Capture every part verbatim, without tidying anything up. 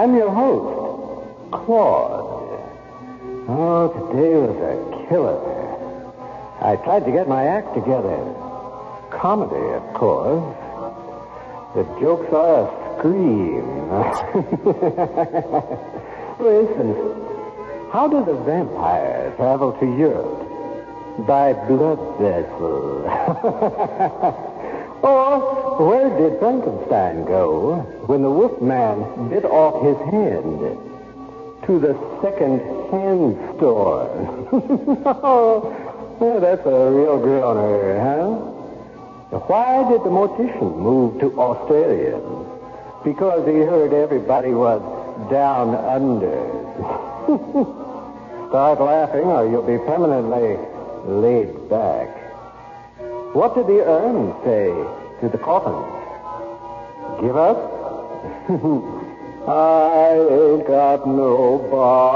I'm your host, Claude. Oh, today was a killer. I tried to get my act together. Comedy, of course. The jokes are a scream. For instance, how does a vampire travel to Europe? By blood vessel. Or where did Frankenstein go when the Wolfman bit off his hand? To the second-hand store. Oh, that's a real groaner, huh? Why did the mortician move to Australia? Because he heard everybody was down under. Start laughing or you'll be permanently laid back. What did the urn say to the coffin? Give up? I ain't got nobody.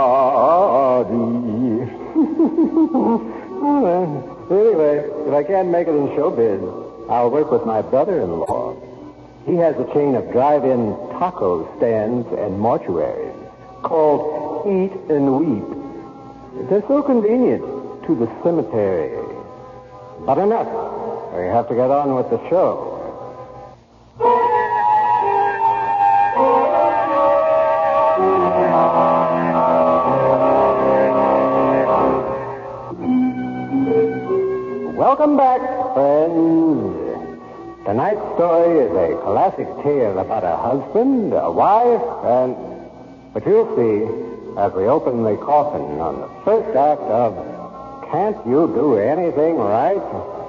Anyway, if I can't make it in showbiz, I'll work with my brother-in-law. He has a chain of drive-in taco stands and mortuaries called Eat and Weep. They're so convenient to the cemetery. But enough. We have to get on with the show. Welcome back, friends. Tonight's story is a classic tale about a husband, a wife, and... But you'll see as we open the coffin on the first act of Can't You Do Anything Right?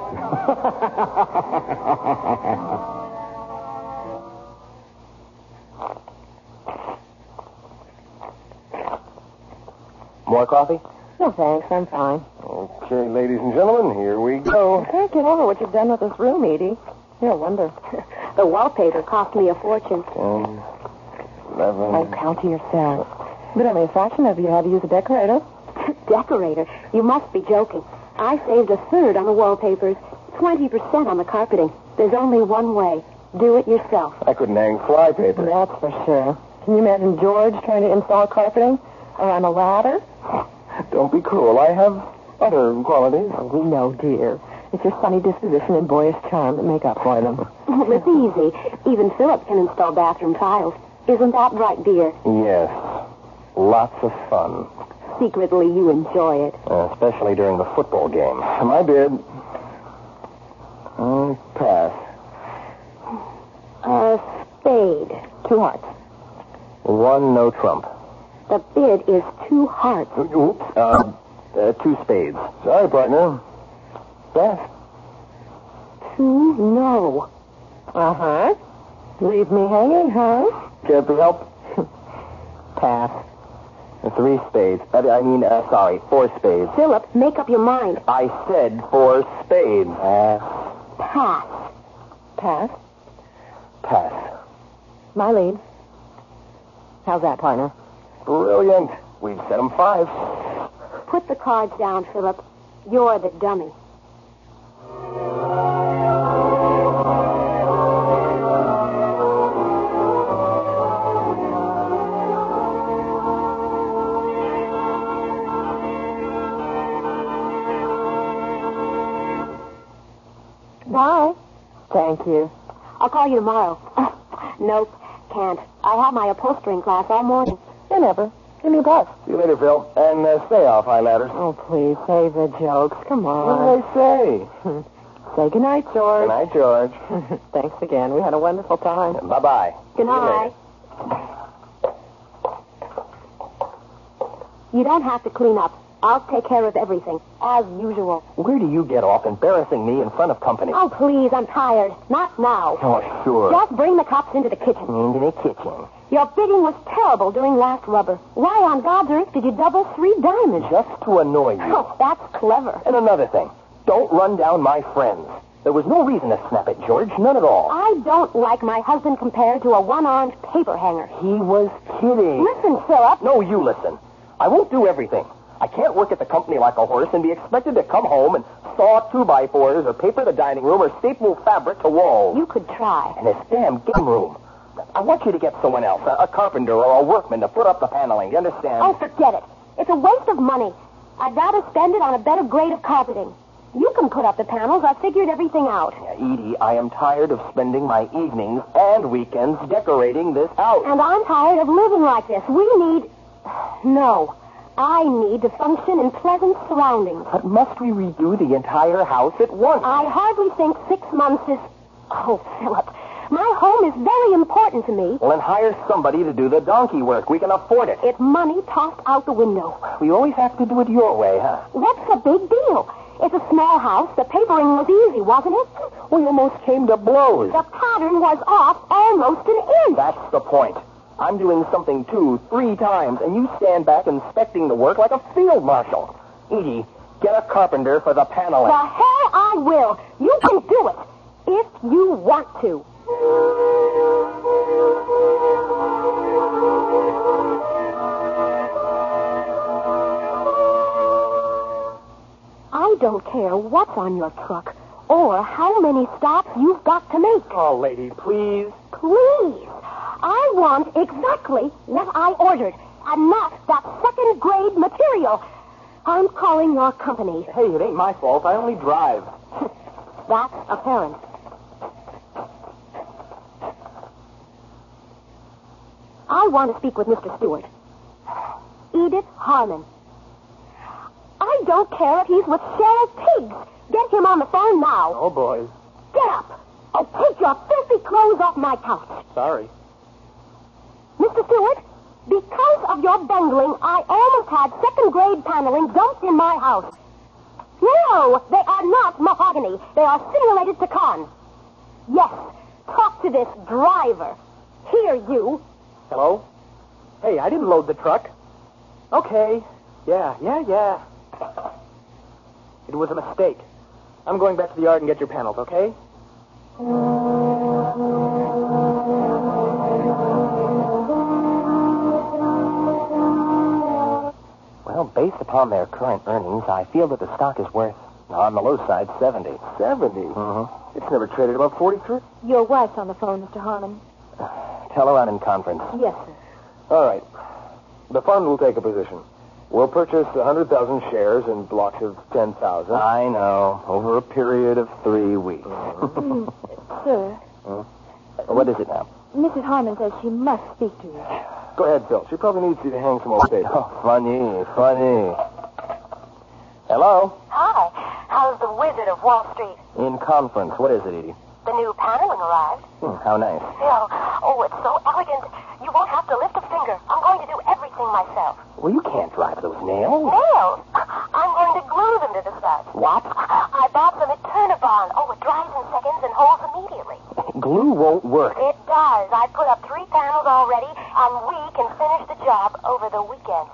More coffee? No, thanks. I'm fine. Okay, ladies and gentlemen, here we go. I can't get over what you've done with this room, Edie. You're a wonder. The wallpaper cost me a fortune. Ten, eleven... Oh, count to yourself. But only a fraction of you had to use a decorator. Decorator? You must be joking. I saved a third on the wallpapers, twenty percent on the carpeting. There's only one way. Do it yourself. I couldn't hang flypaper. That's for sure. Can you imagine George trying to install carpeting? Or on a ladder? Don't be cruel. I have other qualities. Oh, we know, dear. It's your sunny disposition and boyish charm that make up for them. Well, it's easy. Even Philip can install bathroom tiles. Isn't that right, dear? Yes. Lots of fun. Secretly, you enjoy it. Uh, especially during the football game. My bid. Uh, pass. A spade. Two hearts. One no trump. The bid is two hearts. Oops. Uh, uh, two spades. Sorry, partner. Pass. Two no. Uh-huh. Leave me hanging, huh? Care to help? Pass. Three spades. I, I mean, uh, sorry, four spades. Philip, make up your mind. I said four spades. Uh, Pass. Pass. Pass. My lead. How's that, partner? Brilliant. We've set them five. Put the cards down, Philip. You're the dummy. Bye. Thank you. I'll call you tomorrow. Nope, can't. I have my upholstering class all morning. You never. Give me a buzz. See you later, Phil. And uh, stay off high ladders. Oh, please, save the jokes. Come on. What did I say? Say goodnight, George. Good night, George. Thanks again. We had a wonderful time. Bye-bye. Good night. You don't have to clean up. I'll take care of everything, as usual. Where do you get off embarrassing me in front of company? Oh, please, I'm tired. Not now. Oh, sure. Just bring the cups into the kitchen. Into the kitchen. Your bidding was terrible doing last rubber. Why on God's earth did you double three diamonds? Just to annoy you. Oh, that's clever. And another thing. Don't run down my friends. There was no reason to snap at George. None at all. I don't like my husband compared to a one-armed paper hanger. He was kidding. Listen, Philip. No, you listen. I won't do everything. I can't work at the company like a horse and be expected to come home and saw two-by-fours or paper the dining room or staple fabric to walls. You could try. And this damn game room. I want you to get someone else, a, a carpenter or a workman, to put up the paneling. You understand? Oh, forget it. It's a waste of money. I'd rather spend it on a better grade of carpeting. You can put up the panels. I've figured everything out. Yeah, Edie, I am tired of spending my evenings and weekends decorating this house. And I'm tired of living like this. We need... No. I need to function in pleasant surroundings. But must we redo the entire house at once? I hardly think six months is... Oh, Philip, my home is very important to me. Well, then hire somebody to do the donkey work. We can afford it. It's money tossed out the window. We always have to do it your way, huh? What's the big deal? It's a small house. The papering was easy, wasn't it? We almost came to blows. The pattern was off almost an inch. That's the point. I'm doing something two, three times, and you stand back inspecting the work like a field marshal. Edie, get a carpenter for the paneling. The hell I will. You can do it. If you want to. I don't care what's on your truck or how many stops you've got to make. Oh, lady, please. Please. I want exactly what I ordered, and not that second-grade material. I'm calling your company. Hey, it ain't my fault. I only drive. That's apparent. I want to speak with Mister Stewart. Edith Harmon. I don't care if he's with Cheryl Tiggs. Get him on the phone now. Oh, boys. Get up. Oh, take your filthy clothes off my couch. Sorry. Mister Stewart, because of your bungling, I almost had second-grade paneling dumped in my house. No, they are not mahogany. They are simulated pecan. Yes, talk to this driver. Here, you. Hello? Hey, I didn't load the truck. Okay. Yeah, yeah, yeah. It was a mistake. I'm going back to the yard and get your panels, okay? Well, based upon their current earnings, I feel that the stock is worth, on the low side, seventy. seventy? Mm-hmm. It's never traded above forty-three. Your wife's on the phone, Mister Harmon. Tell her I'm in conference. Yes, sir. All right. The fund will take a position. We'll purchase one hundred thousand shares in blocks of ten thousand. I know. Over a period of three weeks. Mm, sir, Huh? What is it now? Missus Harmon says she must speak to you. Go ahead, Phil. She probably needs you to hang some old paper. Oh, funny, funny. Hello? Hi. How's the Wizard of Wall Street? In conference. What is it, Edie? The new paneling arrived. Hmm, how nice. Phil, oh, it's so elegant. You won't have to lift a finger. I'm going to do everything myself. Well, you can't drive those nails. Nails? I'm going to glue them to the studs. What? I bought them at Turnabon. Oh, it dries in seconds and holds immediately. Glue won't work. It does. I put up three panels already, and we can finish the job over the weekend.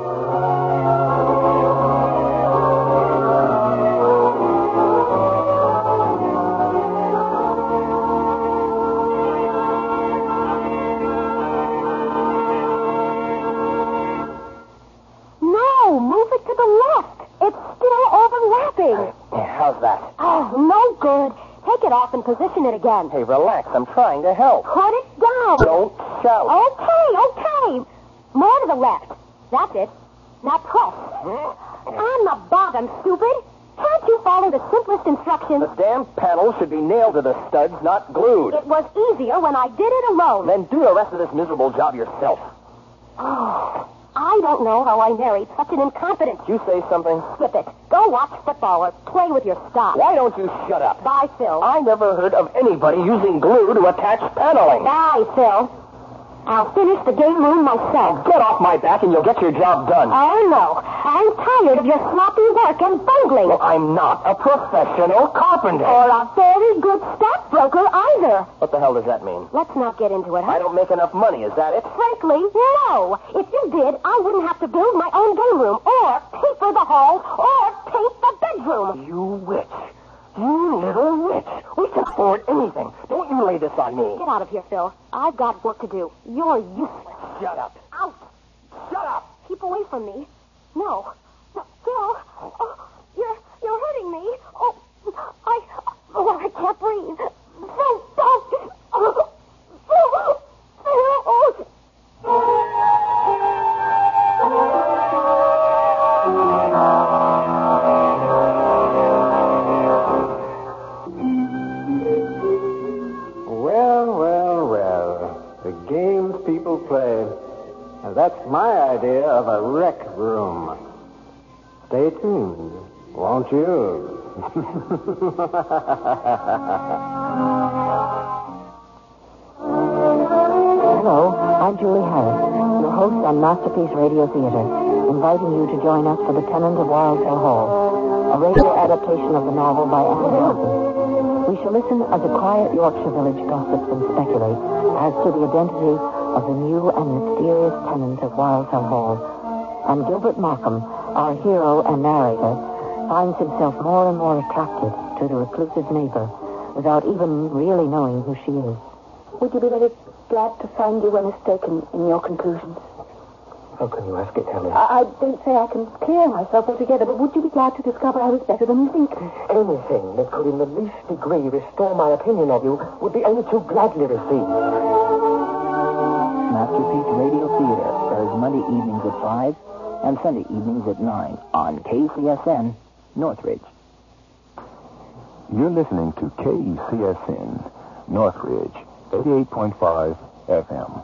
No, move it to the left. It's still overlapping. Yeah, how's that? Oh, no good. Take it off and position it again. Hey, relax. I'm trying to help. Put it down. Don't shout. Okay, okay. More to the left. That's it. Now press. On the bottom, stupid. Can't you follow the simplest instructions? The damn panel should be nailed to the studs, not glued. It was easier when I did it alone. Then do the rest of this miserable job yourself. Oh, I don't know how I married such an incompetence. Did you say something? Skip it. Go watch football or play with your stock. Why don't you shut up? Bye, Phil. I never heard of anybody using glue to attach paneling. Bye, Phil. I'll finish the game room myself. Get off my back and you'll get your job done. Oh, no. I'm tired of your sloppy work and bungling. Well, I'm not a professional carpenter. Or a very good stockbroker either. What the hell does that mean? Let's not get into it, huh? I don't make enough money, is that it? Frankly, no. If you did, I wouldn't have to build my own game room, or paper the halls, or paint the bedroom. You witch. You little witch. We can afford anything. Don't you lay this on me. Get out of here, Phil. I've got work to do. You're useless. Shut up. Out. Shut up. Keep away from me. No. No, Phil. Oh, you're you're hurting me. Oh, I oh, I can't breathe. Phil, don't. Oh, Phil. That's my idea of a rec room. Stay tuned, won't you? Hello, I'm Julie Harris, your host on Masterpiece Radio Theater, inviting you to join us for The Tenant of Wildfell Hall, a radio adaptation of the novel by Anne Housen. We shall listen as a quiet Yorkshire village gossips and speculates as to the identity of the new and mysterious tenant of Wildfell Hall. And Gilbert Markham, our hero and narrator, finds himself more and more attracted to the reclusive neighbor without even really knowing who she is. Would you be very glad to find you were mistaken in your conclusions? How can you ask it, Ellie? I, I don't say I can clear myself altogether, but would you be glad to discover I was better than you think? Anything that could in the least degree restore my opinion of you would be only too gladly received. Masterpiece Radio Theater airs Monday evenings at five and Sunday evenings at nine on K C S N, Northridge. You're listening to K C S N, Northridge, eighty-eight point five F M.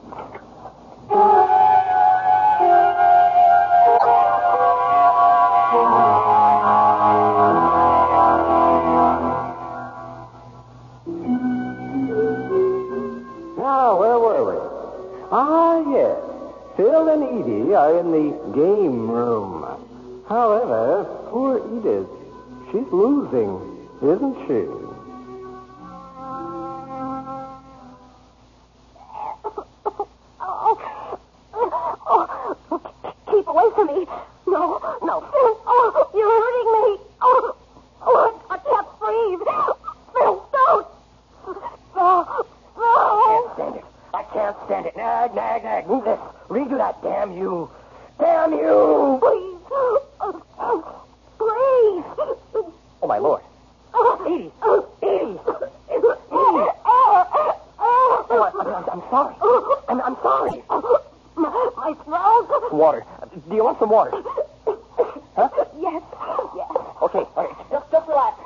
Now, where were we? Ah, yes. Phil and Edie are in the game room. However, poor Edith, she's losing, isn't she? Keep away from me. No, no, Phil. Oh, you're hurting me. Oh, oh I can't breathe. Phil, don't. Oh, I can't stand it. I can't stand it. Nag, nag, nag. Move this. Redo that. Damn you. Damn you. Please. Please. Oh, my Lord. Edie. Edie. Edie. Oh, I, I'm, I'm sorry. I'm, I'm sorry. My, my throat. Water. Do you want some water? Huh? Yes, yes. Okay, all right. Just, just relax.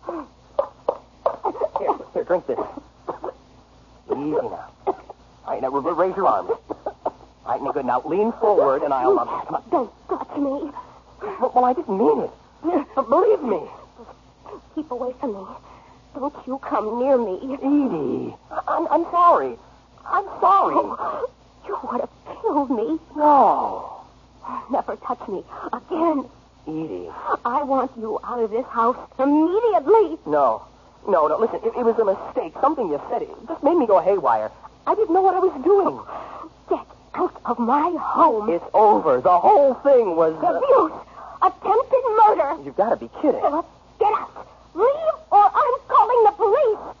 Here, here, drink this. Easy now. All right, now raise your arms. All right, now good. Now lean forward, and I'll. Um, come on. Don't touch me. Well, well, I didn't mean it. But believe me. Keep away from me. Don't you come near me. Edie, I'm, I'm sorry. I'm sorry. Oh, you want to kill me? No. Never touch me again. Edie. I want you out of this house immediately. No. No, no, listen, it, it was a mistake. Something you said. It just made me go haywire. I didn't know what I was doing. Get out of my home. It's over. The whole thing was... Uh... Abuse. Attempted murder. You've got to be kidding. Philip, get out. Leave or I'm calling the police.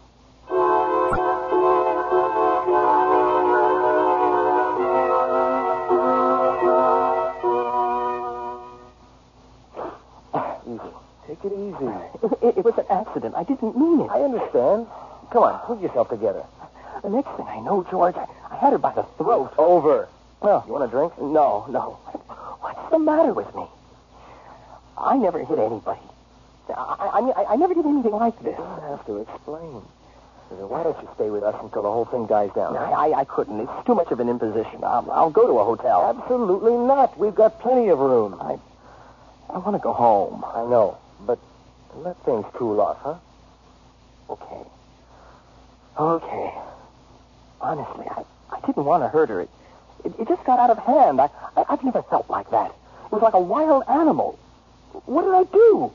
Easy. Take it easy. It, it was an accident. I didn't mean it. I understand. Come on, put yourself together. The next thing I know, George, I, I had her by the throat. It's over. Well, you want a drink? No, no. What's the matter with me? I never hit anybody. I, I mean, I, I never did anything like this. You don't have to explain. Why don't you stay with us until the whole thing dies down? I, I, I couldn't. It's too much of an imposition. I'll, I'll go to a hotel. Absolutely not. We've got plenty of room. I, I want to go home. I know, but let things cool off, huh? Okay. Okay. Honestly, I, I didn't want to hurt her. It, it, it just got out of hand. I, I, I've never felt like that. It was like a wild animal. What did I do?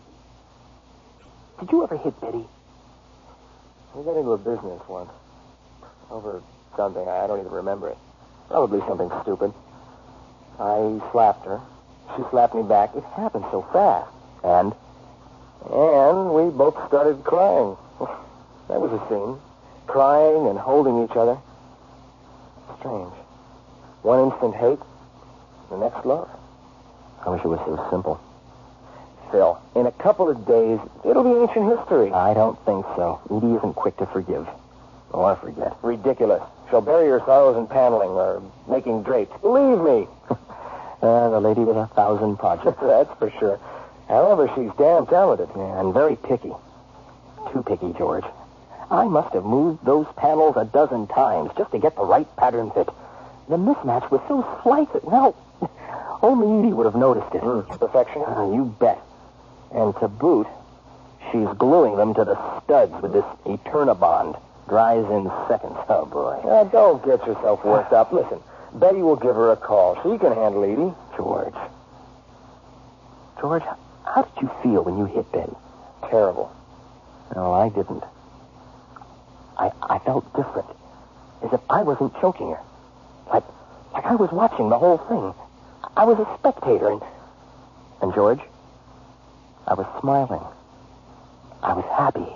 Did you ever hit Betty? We got into a business once. Over something. I don't even remember it. Probably something stupid. I slapped her. She slapped me back. It happened so fast. And? And we both started crying. That was a scene. Crying and holding each other. Strange. One instant hate, the next love. I wish it was so simple. Phil, in a couple of days, it'll be ancient history. I don't think so. Edie isn't quick to forgive. Or forget. Ridiculous. She'll bury her sorrows in paneling or making drapes. Believe me. uh, the lady with a thousand projects. That's for sure. However, she's damn talented. Yeah, and very picky. Too picky, George. I must have moved those panels a dozen times just to get the right pattern fit. the mismatch was so slight that, well, only Edie would have noticed it. Mm, perfection? Uh, you bet. And to boot, she's gluing them to the studs with this Eternabond. Dries in seconds. Oh, boy. Uh, don't get yourself worked up. Listen, Betty will give her a call. She can handle Edie. George. George, how did you feel when you hit Betty? Terrible. No, I didn't. I I felt different. As if I wasn't choking her. Like, like I was watching the whole thing. I was a spectator, and... And, George, I was smiling. I was happy.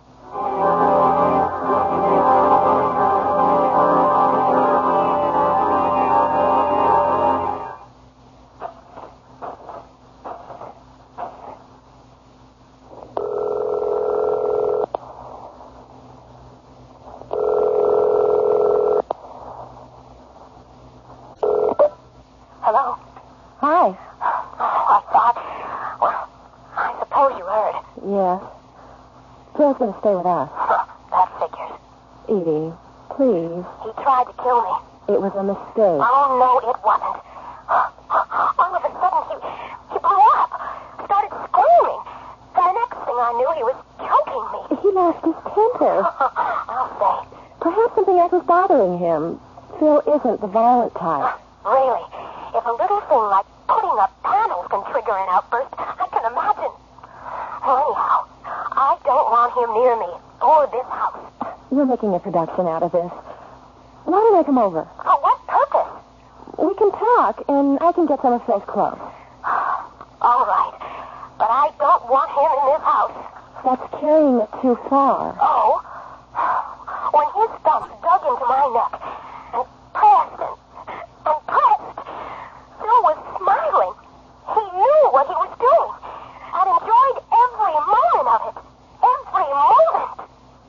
Hello? Hi. I thought... Well, I suppose you heard. Yes. Phil's going to stay with us. That figures. Edie, please. He tried to kill me. It was a mistake. Oh, no, it wasn't. All of a sudden, he, he blew up. Started screaming. And the next thing I knew, he was choking me. He lost his temper. I'll say. Perhaps something else was bothering him. Phil isn't the violent type. Really? If a little thing like putting up panels can trigger an outburst, I can imagine. Well, anyhow, I don't want him near me or this house. You're making a production out of this. Why don't I come over? For what purpose? We can talk, and I can get some of Phil's clothes. All right. But I don't want him in this house. That's carrying it too far. Oh? When his thumbs dug into my neck and pressed and, and pressed, Phil was smiling. He knew what he was doing and enjoyed every moment of it. Every moment.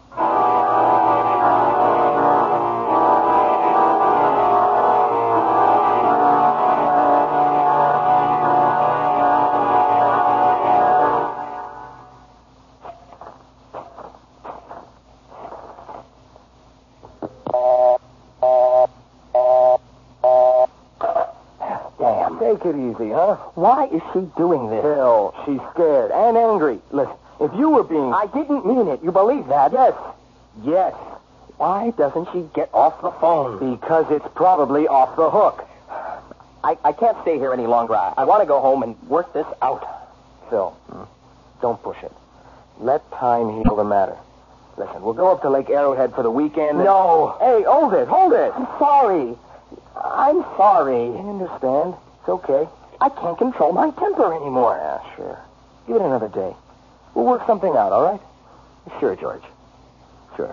Take it easy, huh? Why is she doing this? Phil, she's scared and angry. Listen, if you were being... I didn't mean it. You believe that? Yes. Yes. Why doesn't she get off the phone? Because it's probably off the hook. I, I can't stay here any longer. I, I want to go home and work this out. Phil, hmm. don't push it. Let time heal the matter. Listen, we'll go up to Lake Arrowhead for the weekend. And... No. Hey, hold it, hold it. I'm sorry. I'm sorry. I understand. It's okay. I can't control my temper anymore. Yeah, sure. Give it another day. We'll work something out, all right? Sure, George. Sure.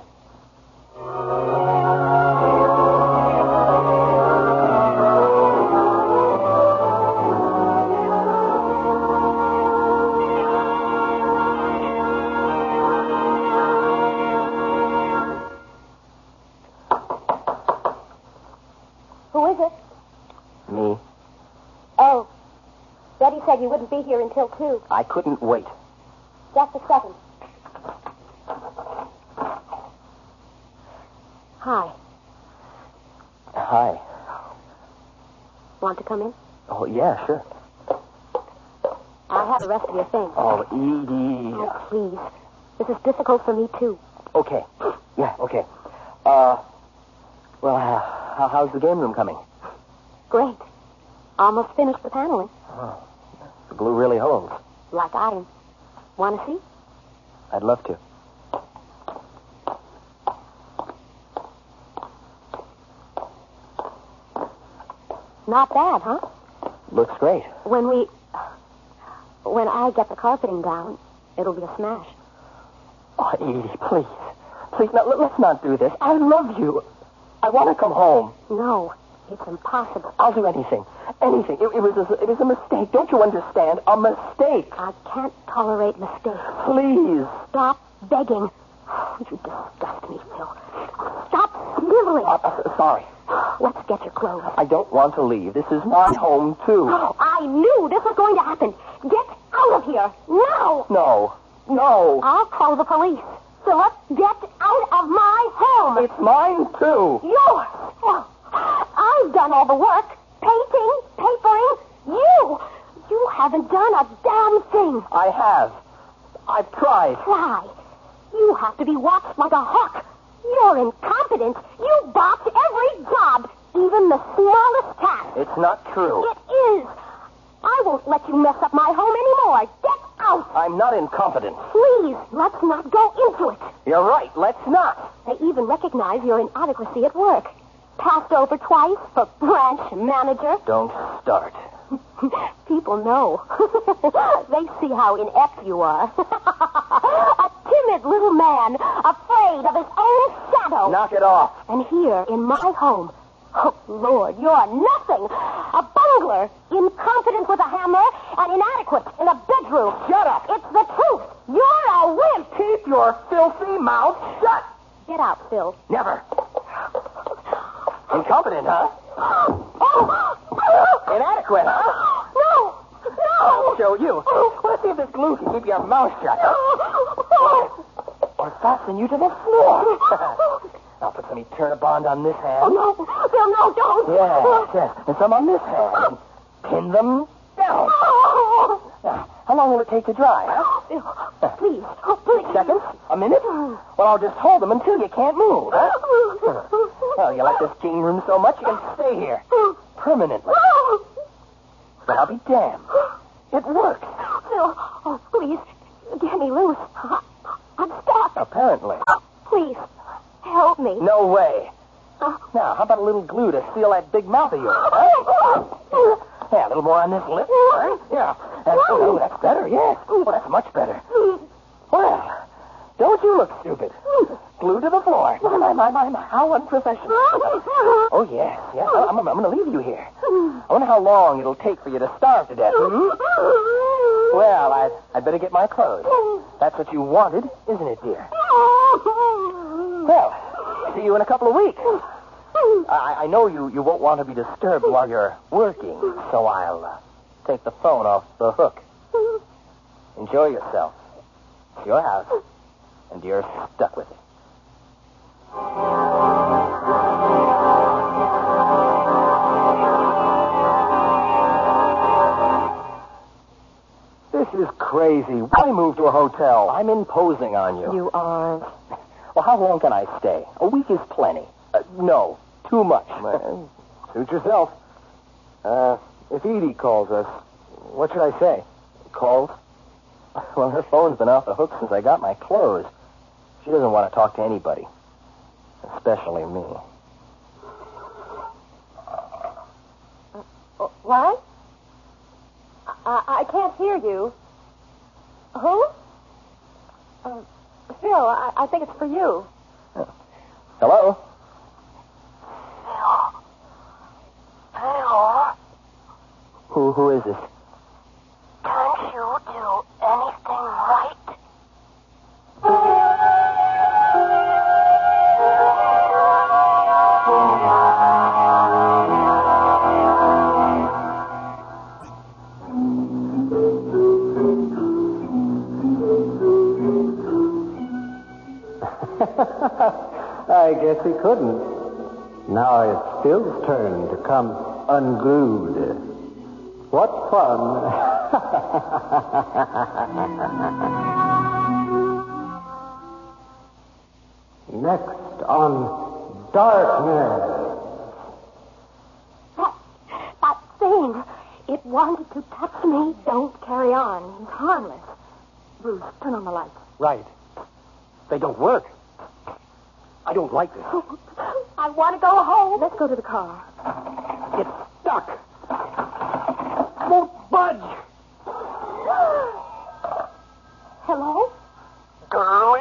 Who is it? Me. Oh, Betty said you wouldn't be here until two. I couldn't wait. Just a second. Hi. Hi. Want to come in? Oh, yeah, sure. I have the rest of your things. Oh, Edie. Oh, please. This is difficult for me, too. Okay. Yeah, okay. Uh, well, uh, how, how's the game room coming? Great. Almost finished the paneling. Oh, the glue really holds. Like iron. Want to see? I'd love to. Not bad, huh? Looks great. When we... When I get the carpeting down, it'll be a smash. Oh, Edie, please. Please, now, let's not do this. I love you. I want to come home. No, it's impossible. I'll do anything. Anything. It, it, was a, it was a mistake. Don't you understand? A mistake. I can't tolerate mistakes. Please. Stop begging. You disgust me, Phil. Stop sniveling. Uh, uh, sorry. Let's get your clothes. I don't want to leave. This is my home, too. Oh, I knew this was going to happen. Get out of here. Now. No. No. I'll call the police. Philip, get out of my home. It's mine, too. Yours. Well, I I've done all the work. Painting, papering. You, you haven't done a damn thing. I have. I've tried. Try. You have to be watched like a hawk. You're incompetent. You botch every job, even the smallest task. It's not true. It is. I won't let you mess up my home anymore. Get out. I'm not incompetent. Please, let's not go into it. You're right. Let's not. They even recognize your inadequacy at work. Passed over twice for branch manager. Don't start. People know. They see how inept you are. A timid little man, afraid of his own shadow. Knock it off. And here, in my home, oh, Lord, you're nothing. A bungler, incompetent with a hammer, and inadequate in a bedroom. Shut up. It's the truth. You're a wimp. Keep your filthy mouth shut. Get out, Phil. Never. Incompetent, huh? Oh. Inadequate, huh? No. I'll No. show you. Let's see if this glue can keep your mouth shut. Or fasten you to the floor. I'll put some Eternabond on this hand. Oh, no. Phil, no, don't. Yes, yes. And some on this hand. Pin them down. Oh. Now, how long will it take to dry, huh? Phil, please. Oh, please. Seconds? A minute? Well, I'll just hold them until you can't move, huh? Well, you like this king room so much, you can stay here. Permanently. But I'll be damned. It works. Phil, oh, please. Get me loose. I, I'm stuck. Apparently. Please, help me. No way. Uh, Now, how about a little glue to seal that big mouth of yours, huh? Yeah, a little more on this lip. Right? Yeah. That's, oh, that's better, yes. Oh, that's much better. Well, don't you look stupid. Glued to the floor. My, my, my, my, how unprofessional. Oh, yes, yes. I'm, I'm, I'm going to leave you here. I wonder how long it'll take for you to starve to death, hmm? Well, I'd, I'd better get my clothes. That's what you wanted, isn't it, dear? Well, see you in a couple of weeks. I, I know you, you won't want to be disturbed while you're working, so I'll uh, take the phone off the hook. Enjoy yourself. It's your house, and you're stuck with it. This is crazy. Why move to a hotel? I'm imposing on you. You are... Well, how long can I stay? A week is plenty. Uh, no, too much. Well, suit yourself. Uh, if Edie calls us, what should I say? Calls? Well, her phone's been off the hook since I got my clothes. She doesn't want to talk to anybody. Especially me. Uh, what? I, I can't hear you. Who? Uh, Phil, I, I think it's for you. Hello? Phil. Phil. Who, who is this? Can't you do anything right? I guess he couldn't. Now it's Phil's turn to come unglued. What fun. Next on Darkness. That, that thing, it wanted to touch me. Don't carry on. It's harmless. Bruce, turn on the lights. Right. They don't work. I don't like this. I want to go home. Let's go to the car. It's stuck. Won't budge. Hello? Girlie?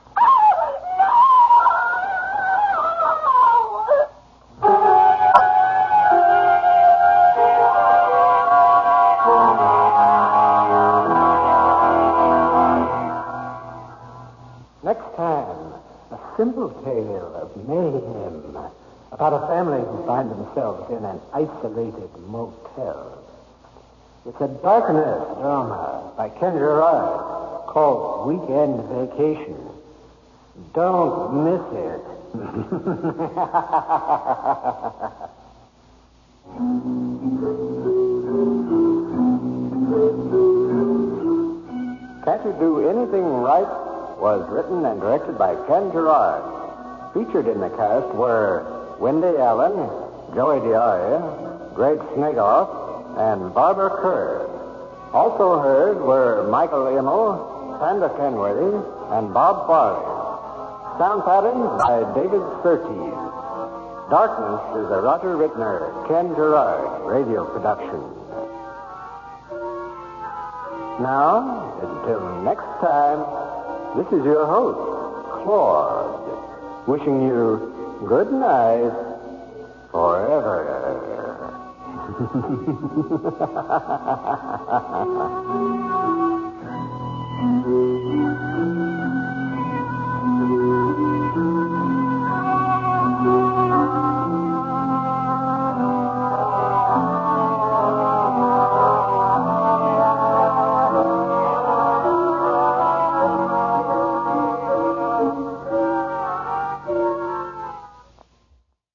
Next time, a simple tale of mayhem about a family who find themselves in an isolated motel. It's a Darkness drama by Ken Gerard called Weekend Vacation. Don't miss it. Can't You Do Anything Right was written and directed by Ken Gerard. Featured in the cast were Wendy Allen, Joey Diari, Greg Snagoff, and Barbara Kerr. Also heard were Michael Immel, Sandra Kenworthy, and Bob Farley. Sound patterns by David Surtees. Darkness is a Roger Rittner, Ken Gerard radio production. Now, until next time, this is your host, Claude, wishing you good night forever.